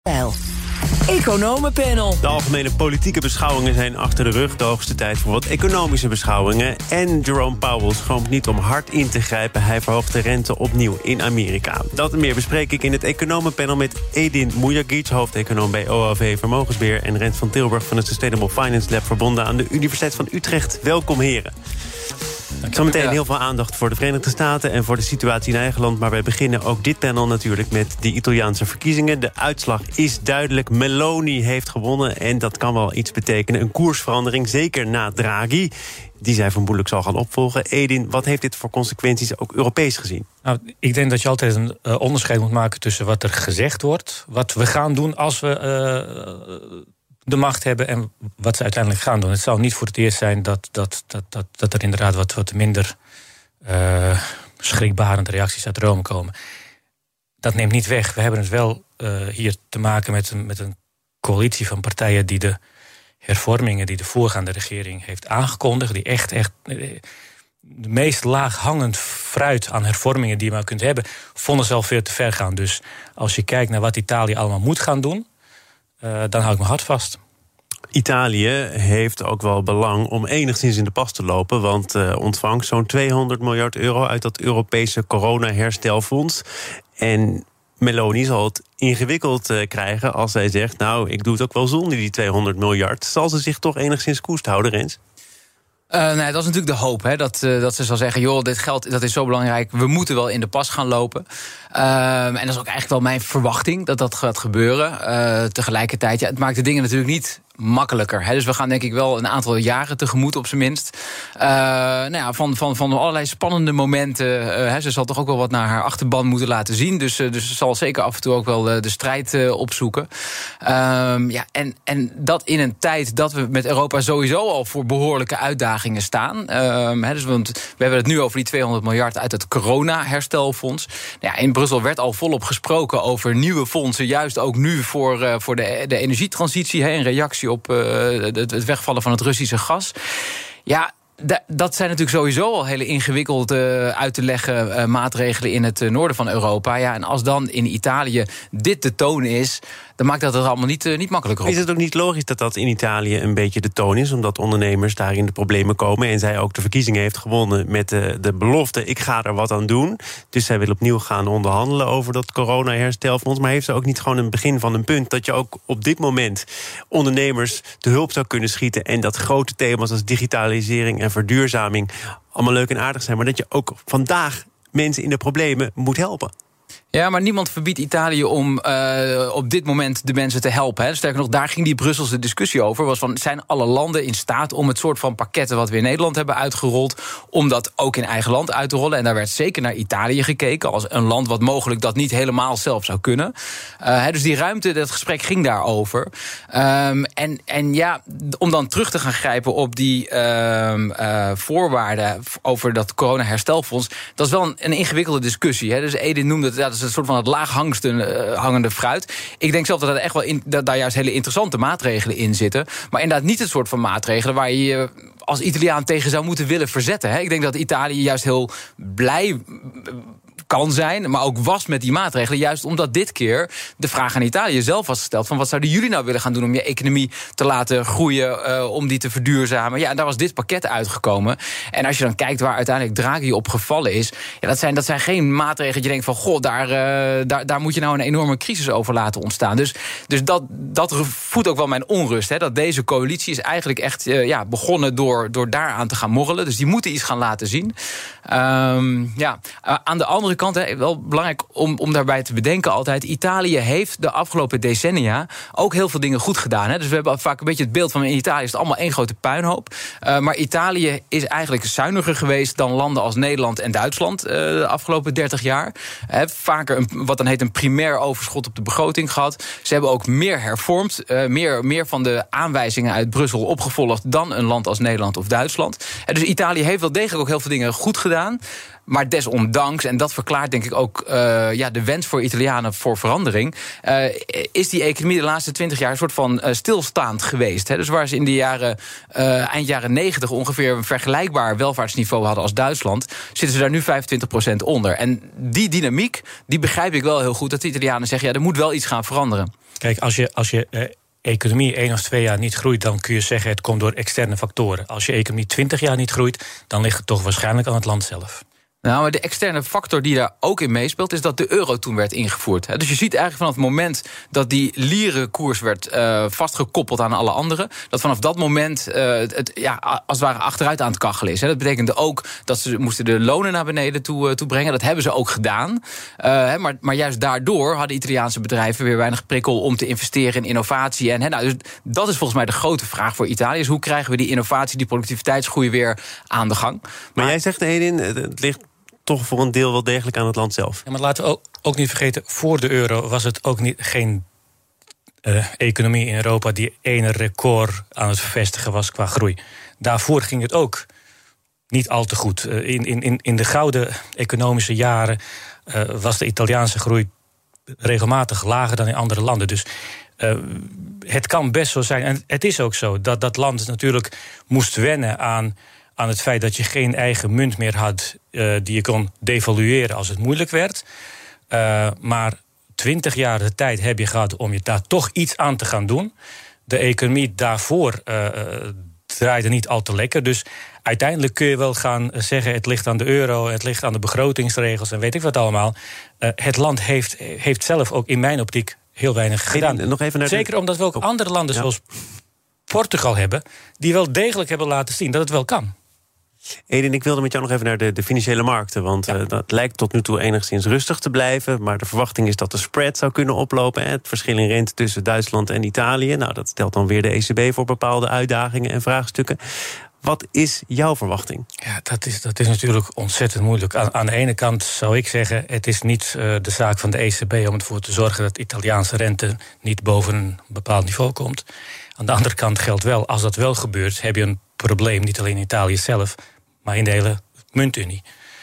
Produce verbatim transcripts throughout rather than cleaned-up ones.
Economenpanel. De algemene politieke beschouwingen zijn achter de rug. De hoogste tijd voor wat economische beschouwingen. En Jerome Powell schroomt niet om hard in te grijpen. Hij verhoogt de rente opnieuw in Amerika. Dat en meer bespreek ik in het Economenpanel met Edin Mujagic, hoofdeconoom bij O L V Vermogensbeheer, en Rent van Tilburg van het Sustainable Finance Lab, verbonden aan de Universiteit van Utrecht. Welkom, heren. Zometeen heel veel aandacht voor de Verenigde Staten en voor de situatie in eigen land. Maar wij beginnen ook dit panel natuurlijk met de Italiaanse verkiezingen. De uitslag is duidelijk. Meloni heeft gewonnen en dat kan wel iets betekenen. Een koersverandering, zeker na Draghi, die zij vermoedelijk zal gaan opvolgen. Edin, wat heeft dit voor consequenties, ook Europees gezien? Nou, ik denk dat je altijd een uh, onderscheid moet maken tussen wat er gezegd wordt, wat we gaan doen als we Uh, de macht hebben en wat ze uiteindelijk gaan doen. Het zou niet voor het eerst zijn dat, dat, dat, dat, dat er inderdaad wat, wat minder uh, schrikbarende reacties uit Rome komen. Dat neemt niet weg. We hebben het wel uh, hier te maken met een, met een coalitie van partijen die de hervormingen die de voorgaande regering heeft aangekondigd, die echt, echt de meest laaghangend fruit aan hervormingen die je maar kunt hebben, vonden ze al veel te ver gaan. Dus als je kijkt naar wat Italië allemaal moet gaan doen, Uh, dan hou ik mijn hart vast. Italië heeft ook wel belang om enigszins in de pas te lopen, want uh, ontvangt zo'n tweehonderd miljard euro uit dat Europese corona-herstelfonds. En Meloni zal het ingewikkeld uh, krijgen als zij zegt, nou, ik doe het ook wel zonder die tweehonderd miljard. Zal ze zich toch enigszins koest houden, Rens? Uh, nee, dat is natuurlijk de hoop, hè, dat, uh, dat ze zal zeggen, joh, dit geld dat is zo belangrijk, we moeten wel in de pas gaan lopen. Uh, en dat is ook eigenlijk wel mijn verwachting, dat dat gaat gebeuren. Uh, tegelijkertijd, ja, het maakt de dingen natuurlijk niet makkelijker. Hè. Dus we gaan denk ik wel een aantal jaren tegemoet, op zijn minst. Uh, nou ja, van, van, van allerlei spannende momenten. Uh, hè, ze zal toch ook wel wat naar haar achterban moeten laten zien. Dus, uh, dus ze zal zeker af en toe ook wel uh, de strijd uh, opzoeken. Uh, ja, en, en dat in een tijd dat we met Europa sowieso al voor behoorlijke uitdagingen staan. Uh, hè, dus want we hebben het nu over die tweehonderd miljard uit het corona-herstelfonds. Nou ja, in Brussel werd al volop gesproken over nieuwe fondsen, juist ook nu voor, uh, voor de, de energietransitie, hè, in reactie op uh, het, het wegvallen van het Russische gas. Ja, d- dat zijn natuurlijk sowieso al hele ingewikkeld uh, uit te leggen uh, maatregelen in het uh, noorden van Europa. Ja, en als dan in Italië dit de toon is, dan maakt dat het allemaal niet, uh, niet makkelijker op. Is het ook niet logisch dat dat in Italië een beetje de toon is, omdat ondernemers daar in de problemen komen en zij ook de verkiezingen heeft gewonnen met de, de belofte, ik ga er wat aan doen. Dus zij wil opnieuw gaan onderhandelen over dat corona-herstelfonds. Maar heeft ze ook niet gewoon een begin van een punt dat je ook op dit moment ondernemers te hulp zou kunnen schieten en dat grote thema's als digitalisering en verduurzaming allemaal leuk en aardig zijn, maar dat je ook vandaag mensen in de problemen moet helpen? Ja, maar niemand verbiedt Italië om uh, op dit moment de mensen te helpen. Hè. Sterker nog, daar ging die Brusselse discussie over. Was van, zijn alle landen in staat om het soort van pakketten wat we in Nederland hebben uitgerold, om dat ook in eigen land uit te rollen? En daar werd zeker naar Italië gekeken als een land wat mogelijk dat niet helemaal zelf zou kunnen. Uh, dus die ruimte, dat gesprek ging daarover. Um, en, en ja, om dan terug te gaan grijpen op die uh, uh, voorwaarden over dat corona-herstelfonds, dat is wel een, een ingewikkelde discussie. Hè. Dus Edin noemde het, ja, dat is een soort van het laaghangste uh, hangende fruit. Ik denk zelf dat er echt wel in, dat daar juist hele interessante maatregelen in zitten. Maar inderdaad niet het soort van maatregelen waar je je als Italiaan tegen zou moeten willen verzetten. Hè. Ik denk dat Italië juist heel blij kan zijn, maar ook was met die maatregelen, juist omdat dit keer de vraag aan Italië zelf was gesteld van wat zouden jullie nou willen gaan doen om je economie te laten groeien, uh, om die te verduurzamen. Ja, en daar was dit pakket uitgekomen. En als je dan kijkt waar uiteindelijk Draghi op gevallen is, ja, dat zijn, dat zijn geen maatregelen dat je denkt van goh, daar, uh, daar, daar moet je nou een enorme crisis over laten ontstaan. Dus, dus dat, dat voedt ook wel mijn onrust. Hè, dat deze coalitie is eigenlijk echt uh, ja, begonnen door, door daaraan te gaan morrelen. Dus die moeten iets gaan laten zien. Um, ja, uh, aan de andere kant, hè, wel belangrijk om, om daarbij te bedenken altijd, Italië heeft de afgelopen decennia ook heel veel dingen goed gedaan. Hè. Dus we hebben vaak een beetje het beeld van in Italië is het allemaal één grote puinhoop. Uh, maar Italië is eigenlijk zuiniger geweest dan landen als Nederland en Duitsland uh, de afgelopen dertig jaar. He, vaker een, wat dan heet een primair overschot op de begroting gehad. Ze hebben ook meer hervormd, uh, meer, meer van de aanwijzingen uit Brussel opgevolgd dan een land als Nederland of Duitsland. En dus Italië heeft wel degelijk ook heel veel dingen goed gedaan. Maar desondanks, en dat verklaart denk ik ook uh, ja, de wens voor Italianen voor verandering, uh, is die economie de laatste twintig jaar een soort van uh, stilstaand geweest. Hè. Dus waar ze in de jaren, uh, eind jaren negentig ongeveer een vergelijkbaar welvaartsniveau hadden als Duitsland, zitten ze daar nu vijfentwintig procent onder. En die dynamiek, die begrijp ik wel heel goed, dat de Italianen zeggen, ja, er moet wel iets gaan veranderen. Kijk, als je, als je uh, economie één of twee jaar niet groeit, dan kun je zeggen het komt door externe factoren. Als je economie twintig jaar niet groeit, dan ligt het toch waarschijnlijk aan het land zelf. Nou, maar de externe factor die daar ook in meespeelt, is dat de euro toen werd ingevoerd. Dus je ziet eigenlijk vanaf het moment dat die lierenkoers werd uh, vastgekoppeld aan alle anderen, dat vanaf dat moment uh, het ja, als het ware achteruit aan het kachelen is. Dat betekende ook dat ze moesten de lonen naar beneden toe, uh, toe brengen. Dat hebben ze ook gedaan. Uh, maar, maar juist daardoor hadden Italiaanse bedrijven weer weinig prikkel om te investeren in innovatie. En, he, nou, dus dat is volgens mij de grote vraag voor Italië. Is hoe krijgen we die innovatie, die productiviteitsgroei weer aan de gang? Maar, maar jij zegt, Edin, het ligt toch voor een deel wel degelijk aan het land zelf. Ja, maar laten we ook, ook niet vergeten, voor de euro was het ook niet, geen uh, economie in Europa die ene record aan het vervestigen was qua groei. Daarvoor ging het ook niet al te goed. Uh, in, in, in de gouden economische jaren uh, was de Italiaanse groei regelmatig lager dan in andere landen. Dus uh, het kan best zo zijn, en het is ook zo, dat dat land natuurlijk moest wennen aan aan het feit dat je geen eigen munt meer had uh, die je kon devalueren als het moeilijk werd. Uh, maar twintig jaar de tijd heb je gehad om je daar toch iets aan te gaan doen. De economie daarvoor uh, draaide niet al te lekker. Dus uiteindelijk kun je wel gaan zeggen, het ligt aan de euro, het ligt aan de begrotingsregels en weet ik wat allemaal. Uh, het land heeft, heeft zelf ook in mijn optiek heel weinig gedaan. Hey, nog even naar Zeker de... omdat we ook andere landen ja. zoals Portugal hebben, die wel degelijk hebben laten zien dat het wel kan. Edin, ik wilde met jou nog even naar de, de financiële markten. Want ja. uh, dat lijkt tot nu toe enigszins rustig te blijven. Maar de verwachting is dat de spread zou kunnen oplopen. Hè, het verschil in rente tussen Duitsland en Italië. Nou, dat stelt dan weer de E C B voor bepaalde uitdagingen en vraagstukken. Wat is jouw verwachting? Ja, dat is, dat is natuurlijk ontzettend moeilijk. Aan, aan de ene kant zou ik zeggen, het is niet uh, de zaak van de E C B om ervoor te zorgen dat de Italiaanse rente niet boven een bepaald niveau komt. Aan de andere kant geldt wel, als dat wel gebeurt, heb je een probleem, niet alleen in Italië zelf, maar in de hele muntunie.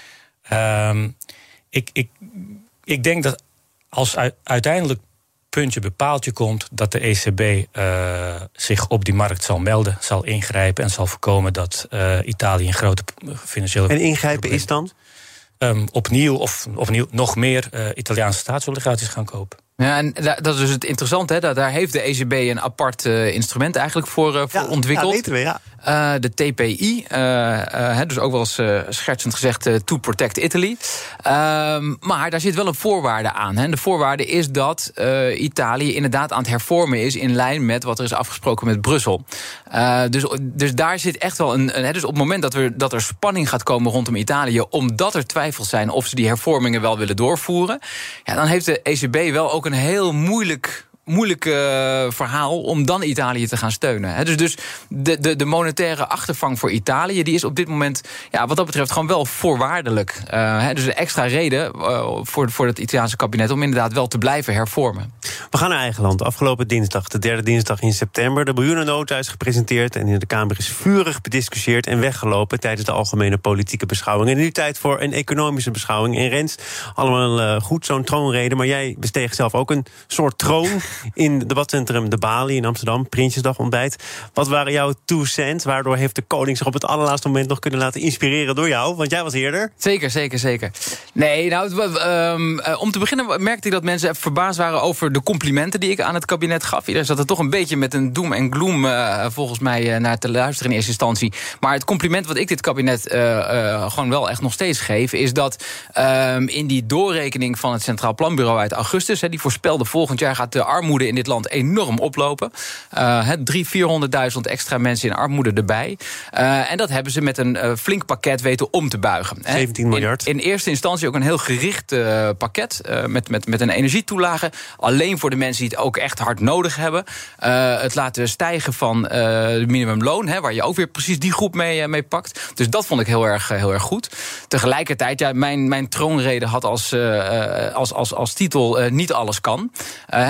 Um, ik, ik, ik denk dat als u, uiteindelijk puntje bij paaltje komt, dat de E C B uh, zich op die markt zal melden, zal ingrijpen en zal voorkomen dat uh, Italië een grote financiële... En ingrijpen is dan? Um, opnieuw of opnieuw nog meer uh, Italiaanse staatsobligaties gaan kopen. Ja, en dat is dus het interessante, hè? Daar heeft de E C B een apart uh, instrument eigenlijk voor, uh, voor ja, ontwikkeld. Ja, weten we, ja. Uh, de T P I, uh, uh, dus ook wel eens uh, schertsend gezegd uh, to protect Italy. Uh, maar daar zit wel een voorwaarde aan. Hè. De voorwaarde is dat uh, Italië inderdaad aan het hervormen is in lijn met wat er is afgesproken met Brussel. Uh, dus, dus daar zit echt wel een... een hè, dus op het moment dat, we, dat er spanning gaat komen rondom Italië, omdat er twijfels zijn of ze die hervormingen wel willen doorvoeren, ja, dan heeft de E C B wel ook een heel moeilijk... moeilijk uh, verhaal om dan Italië te gaan steunen. He, dus dus de, de, de monetaire achtervang voor Italië, die is op dit moment, ja, wat dat betreft, gewoon wel voorwaardelijk. Uh, he, dus een extra reden uh, voor, voor het Italiaanse kabinet om inderdaad wel te blijven hervormen. We gaan naar eigen land. Afgelopen dinsdag, de derde dinsdag in september, de miljoenennota is gepresenteerd en in de Kamer is vurig bediscussieerd en weggelopen tijdens de algemene politieke beschouwing. En nu tijd voor een economische beschouwing. En Rens, allemaal uh, goed, zo'n troonrede, maar jij besteeg zelf ook een soort troon in het debatcentrum De Bali in Amsterdam, Prinsjesdag ontbijt. Wat waren jouw two cents? Waardoor heeft de koning zich op het allerlaatste moment nog kunnen laten inspireren door jou? Want jij was eerder. Zeker, zeker, zeker. Nee, nou, um, om te beginnen merkte ik dat mensen even verbaasd waren over de complimenten die ik aan het kabinet gaf. Iedereen zat er toch een beetje met een doem en gloom uh, volgens mij uh, naar te luisteren in eerste instantie. Maar het compliment wat ik dit kabinet uh, uh, gewoon wel echt nog steeds geef, is dat um, in die doorrekening van het Centraal Planbureau uit augustus, he, die voorspelde volgend jaar gaat de armoede in dit land enorm oplopen. Uh, driehonderdduizend, vierhonderdduizend extra mensen in armoede erbij. Uh, en dat hebben ze met een uh, flink pakket weten om te buigen. zeventien miljard. In, in eerste instantie ook een heel gericht uh, pakket uh, met, met, met een energietoelage. Alleen voor de mensen die het ook echt hard nodig hebben. Uh, het laten stijgen van uh, de minimumloon, hè, waar je ook weer precies die groep mee, uh, mee pakt. Dus dat vond ik heel erg, uh, heel erg goed. Tegelijkertijd, ja, mijn, mijn troonrede had als, uh, als, als, als titel uh, niet alles kan. Uh, want er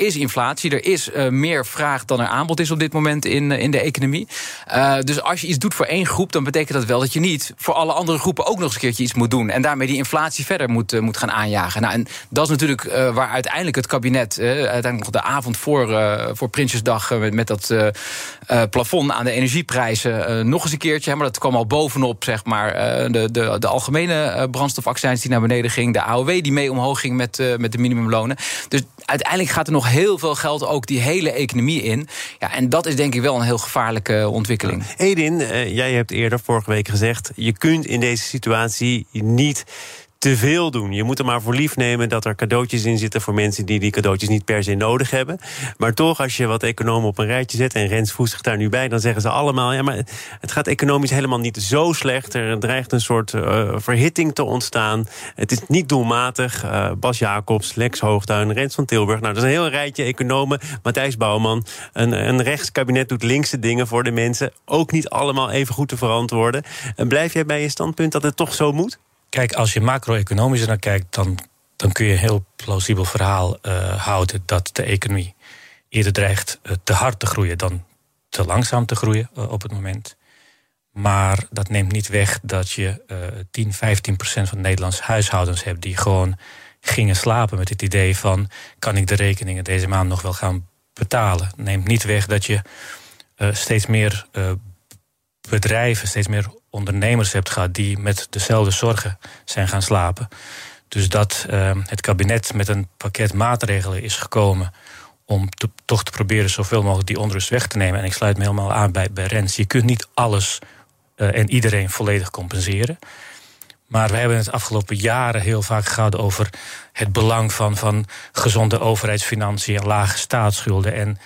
is inflatie, er is uh, meer vraag dan er aanbod is op dit moment in, uh, in de economie. Uh, dus als je iets doet voor één groep, dan betekent dat wel dat je niet voor alle andere groepen ook nog eens een keertje iets moet doen. En daarmee die inflatie verder moet, uh, moet gaan aanjagen. Nou, en dat is natuurlijk uh, waar uiteindelijk het kabinet, uh, uiteindelijk nog de avond voor, uh, voor Prinsjesdag, uh, met, met dat uh, uh, plafond aan de energieprijzen, uh, nog eens een keertje. Hè, maar dat kwam al bovenop, zeg maar, uh, de, de, de algemene uh, brandstofaccijns die naar beneden ging, de A O W die mee omhoog ging met, uh, met de minimumlonen. Dus uiteindelijk gaat er nog heel veel geld ook die hele economie in. Ja, en dat is denk ik wel een heel gevaarlijke ontwikkeling. Ja. Edin, uh, jij hebt eerder vorige week gezegd, je kunt in deze situatie niet te veel doen. Je moet er maar voor lief nemen dat er cadeautjes in zitten voor mensen die die cadeautjes niet per se nodig hebben. Maar toch, als je wat economen op een rijtje zet, en Rens voegt zich daar nu bij, dan zeggen ze allemaal, ja, maar het gaat economisch helemaal niet zo slecht. Er dreigt een soort uh, verhitting te ontstaan. Het is niet doelmatig. Uh, Bas Jacobs, Lex Hoogduin, Rens van Tilburg. Nou, dat is een heel rijtje economen. Matthijs Bouwman. Een, een rechtskabinet doet linkse dingen voor de mensen. Ook niet allemaal even goed te verantwoorden. En blijf jij bij je standpunt dat het toch zo moet? Kijk, als je macro-economisch er naar kijkt, dan, dan kun je een heel plausibel verhaal uh, houden dat de economie eerder dreigt uh, te hard te groeien dan te langzaam te groeien uh, op het moment. Maar dat neemt niet weg dat je uh, tien, vijftien procent van de Nederlandse huishoudens hebt die gewoon gingen slapen met het idee van, kan ik de rekeningen deze maand nog wel gaan betalen? Neemt niet weg dat je uh, steeds meer uh, bedrijven, steeds meer ondernemers hebt gehad die met dezelfde zorgen zijn gaan slapen. Dus dat uh, het kabinet met een pakket maatregelen is gekomen om te, toch te proberen zoveel mogelijk die onrust weg te nemen. En ik sluit me helemaal aan bij, bij Rens. Je kunt niet alles uh, en iedereen volledig compenseren. Maar we hebben het afgelopen jaren heel vaak gehad over het belang van, van gezonde overheidsfinanciën en lage staatsschulden. En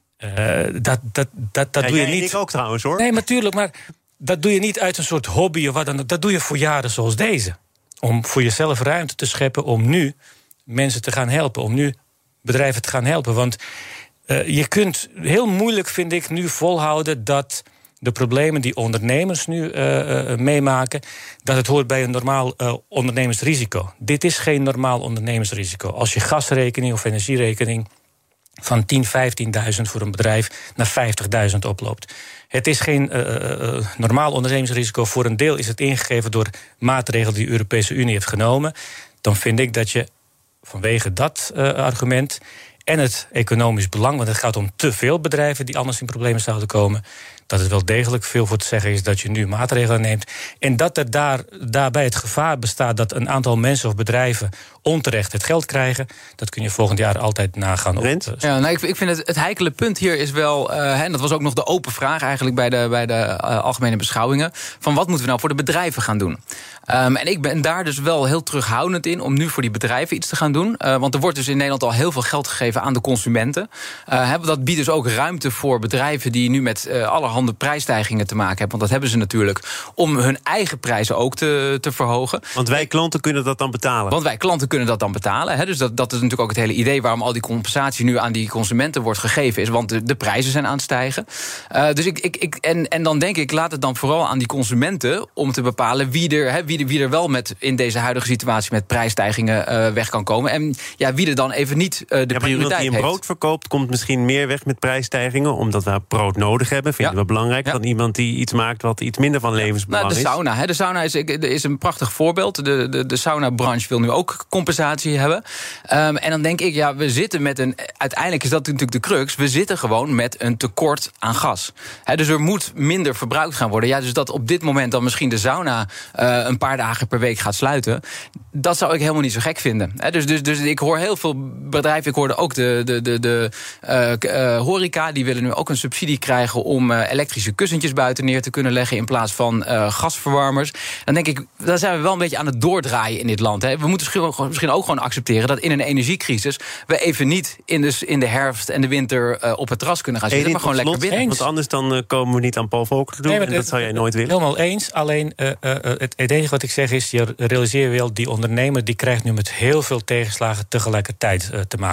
uh, dat, dat, dat, dat ja, doe je jij niet. Ik ook trouwens hoor. Nee, natuurlijk, maar dat doe je niet uit een soort hobby of wat dan ook. Dat doe je voor jaren zoals deze. Om voor jezelf ruimte te scheppen om nu mensen te gaan helpen. Om nu bedrijven te gaan helpen. Want uh, je kunt heel moeilijk, vind ik, nu volhouden dat de problemen die ondernemers nu uh, uh, meemaken, dat het hoort bij een normaal uh, ondernemersrisico. Dit is geen normaal ondernemersrisico. Als je gasrekening of energierekening van tien, vijftienduizend voor een bedrijf naar vijftigduizend oploopt. Het is geen uh, uh, normaal ondernemingsrisico. Voor een deel is het ingegeven door maatregelen die de Europese Unie heeft genomen. Dan vind ik dat je vanwege dat uh, argument en het economisch belang, want het gaat om te veel bedrijven die anders in problemen zouden komen, dat het wel degelijk veel voor te zeggen is dat je nu maatregelen neemt. En dat er daar, daarbij het gevaar bestaat dat een aantal mensen of bedrijven onterecht het geld krijgen, dat kun je volgend jaar altijd nagaan. Op, Rens? Ja, nou, ik, ik vind het, het heikele punt hier is wel, uh, en dat was ook nog de open vraag eigenlijk bij de, bij de uh, algemene beschouwingen, van wat moeten we nou voor de bedrijven gaan doen? Um, en ik ben daar dus wel heel terughoudend in om nu voor die bedrijven iets te gaan doen. Uh, want er wordt dus in Nederland al heel veel geld gegeven aan de consumenten. Uh, dat biedt dus ook ruimte voor bedrijven die nu met uh, allerhande prijsstijgingen te maken hebben. Want dat hebben ze natuurlijk om hun eigen prijzen ook te, te verhogen. Want wij klanten kunnen dat dan betalen. Want wij klanten kunnen dat dan betalen. Hè? Dus dat, dat is natuurlijk ook het hele idee waarom al die compensatie nu aan die consumenten wordt gegeven is. Want de, de prijzen zijn aan het stijgen. Uh, dus ik, ik, ik, en, en dan denk ik, laat het dan vooral aan die consumenten om te bepalen wie er, hè, wie er, wie er wel met in deze huidige situatie met prijsstijgingen uh, weg kan komen. En ja, wie er dan even niet uh, de ja, prioriteit heeft. Iemand die een brood verkoopt, komt misschien meer weg met prijsstijgingen, omdat we brood nodig hebben. Vinden Ja. we belangrijk. Ja. Dan iemand die iets maakt wat iets minder van levensbelang Nou, de is. sauna, hè. De sauna is, is een prachtig voorbeeld. De, de, de sauna-branche wil nu ook compensatie hebben. Um, en dan denk ik, ja, we zitten met een... Uiteindelijk is dat natuurlijk de crux. We zitten gewoon met een tekort aan gas. He, dus er moet minder verbruikt gaan worden. Ja, dus dat op dit moment dan misschien de sauna uh, een paar dagen per week gaat sluiten, dat zou ik helemaal niet zo gek vinden. He, dus, dus, dus ik hoor heel veel bedrijven, ik hoorde ook de, de, de, de uh, uh, horeca, die willen nu ook een subsidie krijgen om uh, elektrische kussentjes buiten neer te kunnen leggen in plaats van uh, gasverwarmers. Dan denk ik, daar zijn we wel een beetje aan het doordraaien in dit land. Hè. We moeten misschien ook gewoon accepteren dat in een energiecrisis we even niet in de, in de herfst en de winter uh, op het terras kunnen gaan zitten, Edin, maar gewoon lekker slot, binnen. Want anders dan uh, komen we niet aan Paul Volcker te doen. Nee, en dat zou jij nooit willen. Helemaal eens. Alleen uh, uh, het enige wat ik zeg is, je realiseert wel, die ondernemer die krijgt nu met heel veel tegenslagen tegelijkertijd uh, te maken. Die moet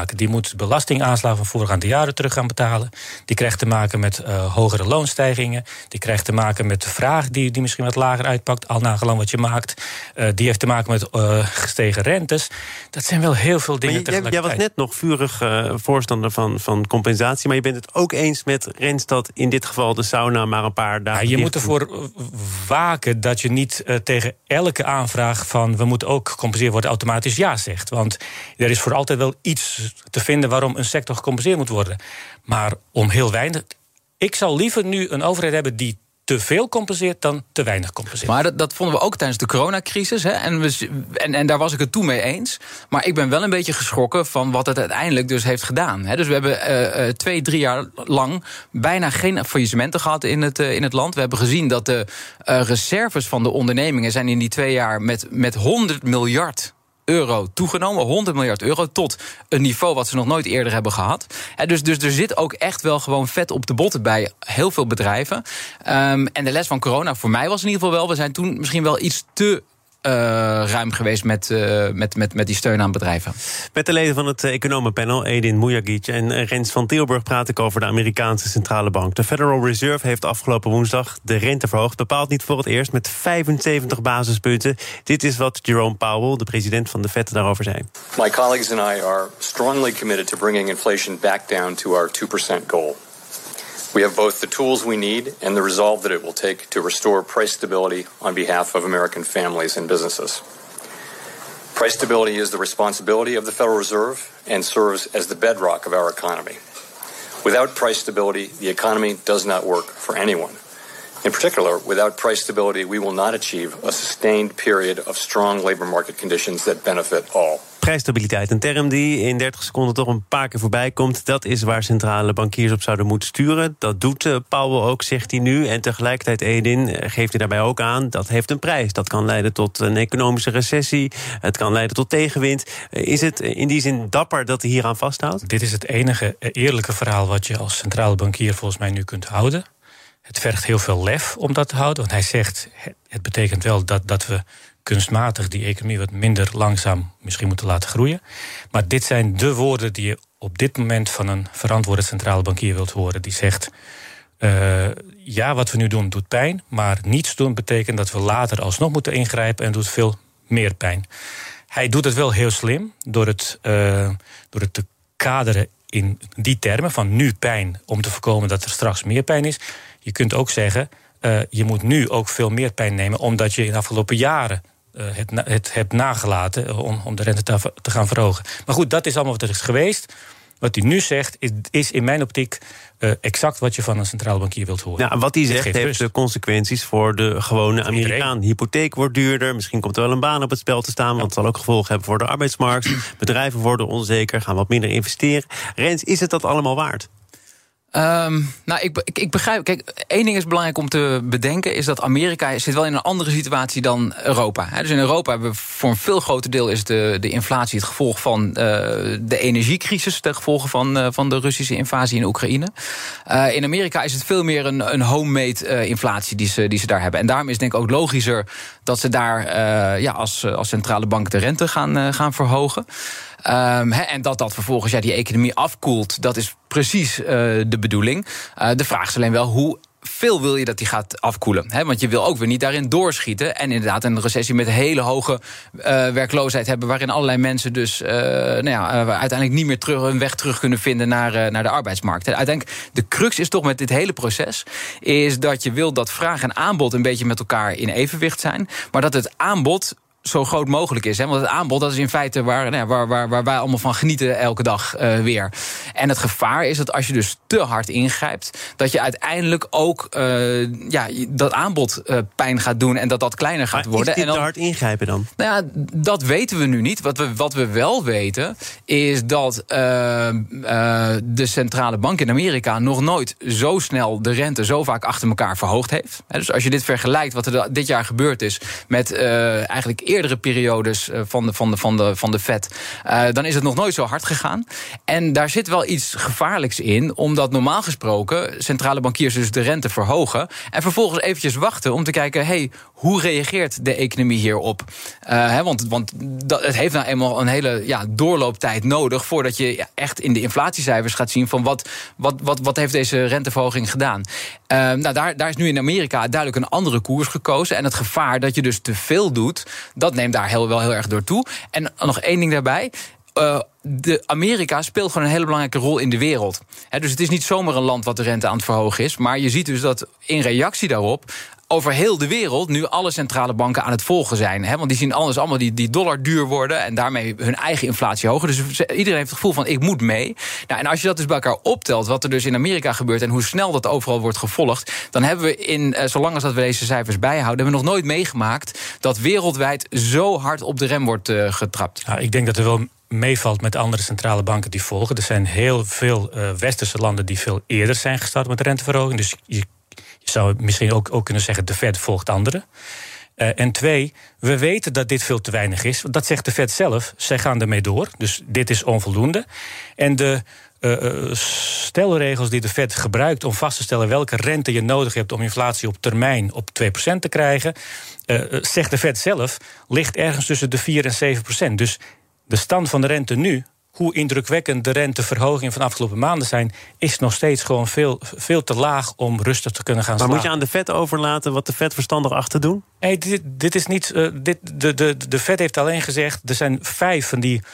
moet belastingaanslagen van voorgaande jaren terug gaan betalen. Die krijgt te maken met uh, hogere loonstijgingen. Die krijgt te maken met de vraag die, die misschien wat lager uitpakt, al nagelang wat je maakt. Uh, die heeft te maken met uh, gestegen rentes. Dat zijn wel heel veel dingen maar jij, jij was net nog vurig uh, voorstander van, van compensatie, maar je bent het ook eens met Rens dat in dit geval de sauna maar een paar dagen... Ja, je moet ervoor waken dat je niet uh, tegen elke aanvraag van we moeten ook gecompenseerd worden automatisch ja zegt. Want er is voor altijd wel iets te vinden waarom een sector gecompenseerd moet worden. Maar om heel weinig... Ik zou liever nu een overheid hebben die te veel compenseert dan te weinig compenseert. Maar dat, dat vonden we ook tijdens de coronacrisis. Hè? En, we, en, en daar was ik het toen mee eens. Maar ik ben wel een beetje geschrokken van wat het uiteindelijk dus heeft gedaan. Hè? Dus we hebben uh, uh, twee, drie jaar lang bijna geen faillissementen gehad in het, uh, in het land. We hebben gezien dat de uh, reserves van de ondernemingen zijn in die twee jaar met, met honderd miljard euro toegenomen, honderd miljard euro, tot een niveau wat ze nog nooit eerder hebben gehad. En dus, dus er zit ook echt wel gewoon vet op de botten bij heel veel bedrijven. Um, en de les van corona voor mij was in ieder geval wel, we zijn toen misschien wel iets te Uh, ruim geweest met, uh, met, met, met die steun aan bedrijven. Met de leden van het economenpanel, Edin Mujagic en Rens van Tilburg, praat ik over de Amerikaanse centrale bank. De Federal Reserve heeft afgelopen woensdag de rente verhoogd, bepaald niet voor het eerst, met vijfenzeventig basispunten. Dit is wat Jerome Powell, de president van de Fed, daarover zei. My colleagues and I are strongly committed to bringing inflation back down to our two percent goal. We have both the tools we need and the resolve that it will take to restore price stability on behalf of American families and businesses. Price stability is the responsibility of the Federal Reserve and serves as the bedrock of our economy. Without price stability, the economy does not work for anyone. In particular, without price stability, we will not achieve a sustained period of strong labor market conditions that benefit all. Prijsstabiliteit, een term die in dertig seconden toch een paar keer voorbij komt. Dat is waar centrale bankiers op zouden moeten sturen. Dat doet uh, Powell ook, zegt hij nu. En tegelijkertijd, Edin, uh, geeft hij daarbij ook aan, dat heeft een prijs. Dat kan leiden tot een economische recessie. Het kan leiden tot tegenwind. Uh, is het in die zin dapper dat hij hieraan vasthoudt? Dit is het enige eerlijke verhaal wat je als centrale bankier volgens mij nu kunt houden. Het vergt heel veel lef om dat te houden. Want hij zegt, het betekent wel dat, dat we kunstmatig die economie wat minder langzaam misschien moeten laten groeien. Maar dit zijn de woorden die je op dit moment van een verantwoorde centrale bankier wilt horen. Die zegt, uh, ja, wat we nu doen doet pijn, maar niets doen betekent dat we later alsnog moeten ingrijpen en doet veel meer pijn. Hij doet het wel heel slim door het, uh, door het te kaderen in die termen van nu pijn om te voorkomen dat er straks meer pijn is. Je kunt ook zeggen, uh, je moet nu ook veel meer pijn nemen omdat je in de afgelopen jaren uh, het, na, het hebt nagelaten om, om de rente te, te gaan verhogen. Maar goed, dat is allemaal wat er is geweest. Wat hij nu zegt, is, is in mijn optiek uh, exact wat je van een centrale bankier wilt horen. Nou, wat hij zegt heeft rust. De consequenties voor de gewone Amerikaan. Hypotheek wordt duurder, misschien komt er wel een baan op het spel te staan, want het zal ook gevolgen hebben voor de arbeidsmarkt. Bedrijven worden onzeker, gaan wat minder investeren. Rens, is het dat allemaal waard? Um, nou, ik, ik, ik begrijp. Kijk, één ding is belangrijk om te bedenken, is dat Amerika zit wel in een andere situatie dan Europa. He, dus in Europa hebben we voor een veel groter deel is de, de inflatie het gevolg van uh, de energiecrisis, ten gevolge van, uh, van de Russische invasie in Oekraïne. Uh, in Amerika is het veel meer een, een homemade uh, inflatie die ze, die ze daar hebben. En daarom is het denk ik ook logischer dat ze daar uh, ja, als, als centrale bank de rente gaan, uh, gaan verhogen. Um, he, en dat dat vervolgens ja, die economie afkoelt, dat is precies uh, de bedoeling. Uh, de vraag is alleen wel, hoe veel wil je dat die gaat afkoelen? He, want je wil ook weer niet daarin doorschieten en inderdaad een recessie met hele hoge uh, werkloosheid hebben, waarin allerlei mensen dus uh, nou ja, uh, uiteindelijk niet meer terug, een weg terug kunnen vinden naar, uh, naar de arbeidsmarkt. En uiteindelijk, de crux is toch met dit hele proces, is dat je wil dat vraag en aanbod een beetje met elkaar in evenwicht zijn, maar dat het aanbod zo groot mogelijk is. Hè? Want het aanbod, dat is in feite waar, nou ja, waar, waar, waar wij allemaal van genieten elke dag uh, weer. En het gevaar is dat als je dus te hard ingrijpt, dat je uiteindelijk ook uh, ja, dat aanbod uh, pijn gaat doen en dat dat kleiner gaat maar worden. Is dit en dan, te hard ingrijpen dan? Nou ja, dat weten we nu niet. Wat we, wat we wel weten, is dat uh, uh, de centrale bank in Amerika nog nooit zo snel de rente zo vaak achter elkaar verhoogd heeft. Dus als je dit vergelijkt, wat er dit jaar gebeurd is met uh, eigenlijk eerdere periodes uh, van, de, van, de, van, de, van de Fed, uh, dan is het nog nooit zo hard gegaan. En daar zit wel iets gevaarlijks in, omdat normaal gesproken centrale bankiers dus de rente verhogen en vervolgens eventjes wachten om te kijken, hey, hoe reageert de economie hierop? Uh, hè, want want dat, het heeft nou eenmaal een hele ja, doorlooptijd nodig voordat je ja, echt in de inflatiecijfers gaat zien van wat, wat, wat, wat heeft deze renteverhoging gedaan. Uh, nou, daar, daar is nu in Amerika duidelijk een andere koers gekozen. En het gevaar dat je dus te veel doet, dat neemt daar heel, wel heel erg door toe. En nog één ding daarbij. Uh, de Amerika speelt gewoon een hele belangrijke rol in de wereld. He, dus het is niet zomaar een land wat de rente aan het verhogen is. Maar je ziet dus dat in reactie daarop over heel de wereld nu alle centrale banken aan het volgen zijn. Hè? Want die zien anders allemaal die, die dollar duur worden en daarmee hun eigen inflatie hoger. Dus iedereen heeft het gevoel van ik moet mee. Nou, en als je dat dus bij elkaar optelt, wat er dus in Amerika gebeurt en hoe snel dat overal wordt gevolgd, dan hebben we in, eh, zolang als dat we deze cijfers bijhouden, hebben we nog nooit meegemaakt dat wereldwijd zo hard op de rem wordt uh, getrapt. Ja, ik denk dat er wel meevalt met andere centrale banken die volgen. Er zijn heel veel uh, westerse landen die veel eerder zijn gestart met de renteverhoging. Dus je Je zou misschien ook, ook kunnen zeggen, de Fed volgt anderen. Uh, en twee, we weten dat dit veel te weinig is. Dat zegt de Fed zelf, zij gaan ermee door. Dus dit is onvoldoende. En de uh, uh, stelregels die de Fed gebruikt om vast te stellen welke rente je nodig hebt om inflatie op termijn op twee procent te krijgen, uh, zegt de Fed zelf, ligt ergens tussen de vier en zeven procent. Dus de stand van de rente nu, hoe indrukwekkend de renteverhogingen van de afgelopen maanden zijn, is nog steeds gewoon veel, veel te laag om rustig te kunnen gaan maar slapen. Maar moet je aan de Fed overlaten wat de Fed verstandig achter doen? Nee, dit, dit is niet. Uh, dit, de, de, de Fed heeft alleen gezegd, er zijn vijf van die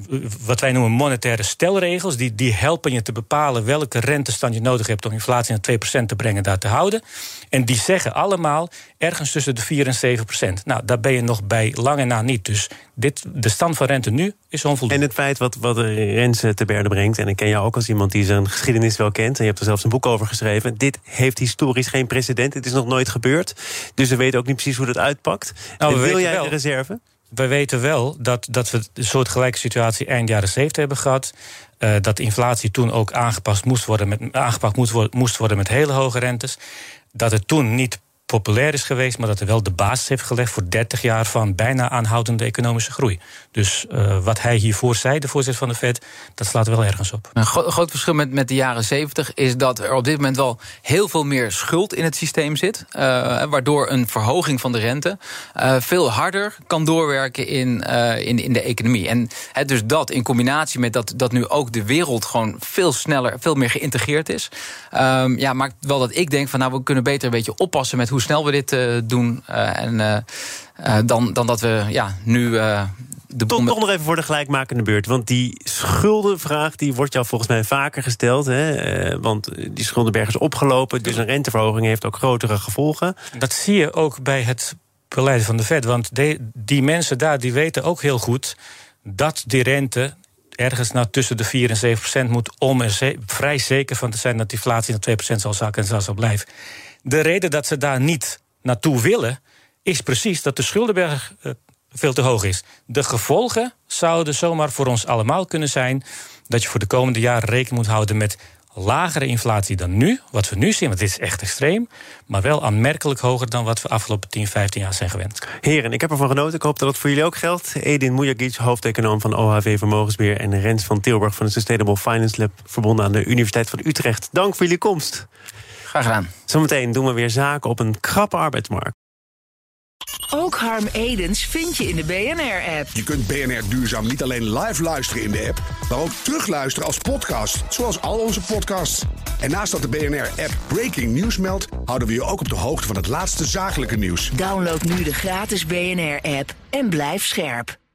wat wij noemen monetaire stelregels. Die, die helpen je te bepalen welke rentestand je nodig hebt om inflatie naar twee procent te brengen, daar te houden. En die zeggen allemaal ergens tussen de vier en zeven procent. Nou, daar ben je nog bij lang en na niet. Dus dit, de stand van rente nu is onvoldoende. En het feit wat, wat Renze te berde brengt, en ik ken jou ook als iemand die zijn geschiedenis wel kent, en je hebt er zelfs een boek over geschreven, dit heeft historisch geen precedent, het is nog nooit gebeurd. Dus we weten ook niet precies hoe dat uitpakt. Nou, en we wil jij wel. de reserve? We weten wel dat, dat we een soortgelijke situatie eind jaren zeventig hebben gehad. Uh, dat de inflatie toen ook aangepast moest worden met, aangepakt moest worden, moest worden met hele hoge rentes. Dat het toen niet populair is geweest, maar dat er wel de basis heeft gelegd voor dertig jaar van bijna aanhoudende economische groei. Dus uh, wat hij hiervoor zei, de voorzitter van de Fed, dat slaat wel ergens op. Een gro- groot verschil met, met de jaren zeventig is dat er op dit moment wel heel veel meer schuld in het systeem zit. Uh, waardoor een verhoging van de rente uh, veel harder kan doorwerken in, uh, in, in de economie. En he, dus dat in combinatie met dat, dat nu ook de wereld gewoon veel sneller, veel meer geïntegreerd is. Um, ja, maakt wel dat ik denk van nou, we kunnen beter een beetje oppassen met hoe snel we dit uh, doen. Uh, en uh, uh, dan, dan dat we ja, nu uh, de Tot, toch nog even voor de gelijkmakende beurt. Want die schuldenvraag die wordt jou volgens mij vaker gesteld. Hè? Uh, want die schuldenberg is opgelopen. Dus een renteverhoging heeft ook grotere gevolgen. Dat zie je ook bij het beleid van de Fed. Want de, die mensen daar die weten ook heel goed dat die rente ergens nou tussen de vier en zeven procent moet, om er ze- vrij zeker van te zijn dat die inflatie naar twee procent zal zakken en zal zo blijven. De reden dat ze daar niet naartoe willen, is precies dat de schuldenberg uh, veel te hoog is. De gevolgen zouden zomaar voor ons allemaal kunnen zijn dat je voor de komende jaren rekening moet houden met lagere inflatie dan nu, wat we nu zien, want dit is echt extreem, maar wel aanmerkelijk hoger dan wat we afgelopen tien, vijftien jaar zijn gewend. Heren, ik heb ervan genoten. Ik hoop dat het voor jullie ook geldt. Edin Mujagic, hoofdeconoom van O H V Vermogensbeheer, en Rens van Tilburg van de Sustainable Finance Lab, verbonden aan de Universiteit van Utrecht. Dank voor jullie komst. Graag gedaan. Zometeen doen we weer zaken op een krappe arbeidsmarkt. Ook Harm Edens vind je in de B N R-app. Je kunt B N R Duurzaam niet alleen live luisteren in de app, maar ook terugluisteren als podcast, zoals al onze podcasts. En naast dat de B N R-app Breaking News meldt, houden we je ook op de hoogte van het laatste zakelijke nieuws. Download nu de gratis B N R-app en blijf scherp.